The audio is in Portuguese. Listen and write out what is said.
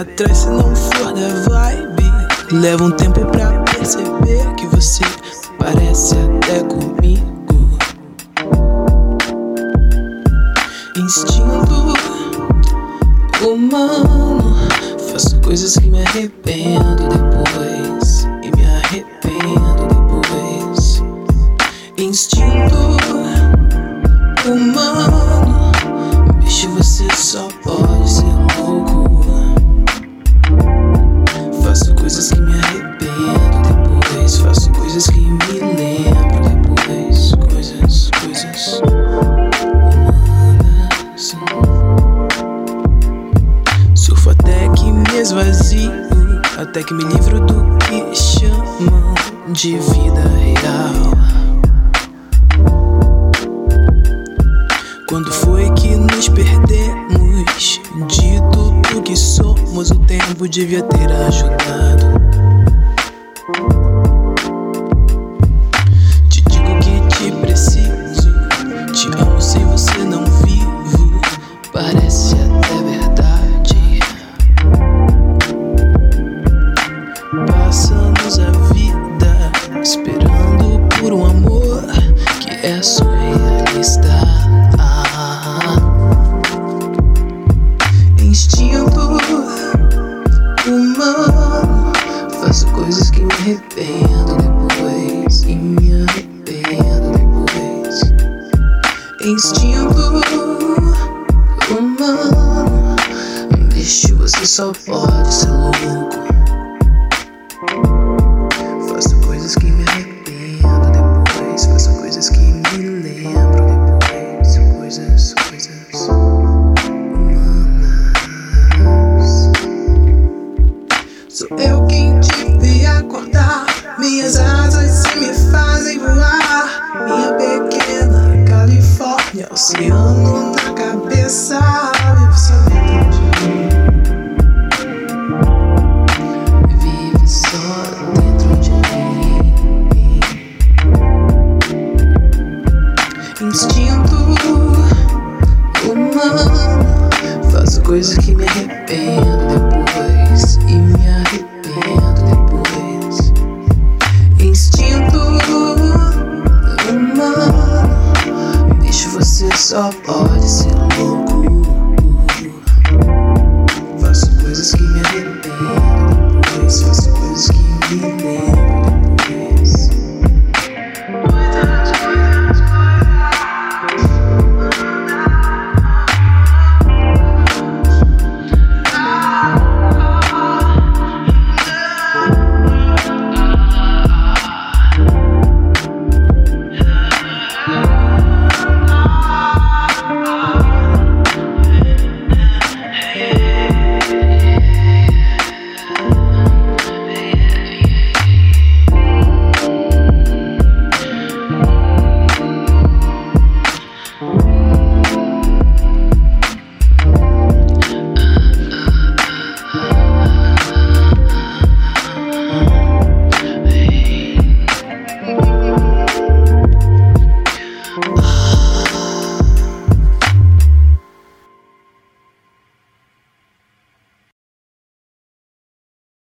atrás se não for da vibe. Leva um tempo pra perceber que você parece até comigo. Instinto humano, faço coisas que me arrependo depois. E me arrependo depois. Instinto humano, bicho, você só pode ser louco. Faço coisas que me arrependo depois. Faço coisas que me lembro depois. Coisas humanas. Surfo até que me esvazio, até que me livro do que chamam de vida real. Quando foi que nos perdemos de tudo que somos? O tempo devia ter ajudado. Te digo que te preciso, te amo sem você não vivo. Parece até verdade. Passamos a vida esperando por um amor que é surrealista. Instinto humano, faço coisas que me arrependo depois. E me arrependo depois. Instinto humano, bicho, você só pode ser louco. Faço coisas que me arrependo depois. Faço coisas que me lembro depois. Coisas humanas. Sou eu quem te vê acordar. Minhas asas se me fazem voar. Minha pequena Califórnia, oceano na cabeça. Vive só dentro de mim. Vive só dentro de mim. Instinto humano, faço coisas que me arrependo depois. E me arrependo depois. Instinto humano, bicho, você só pode ser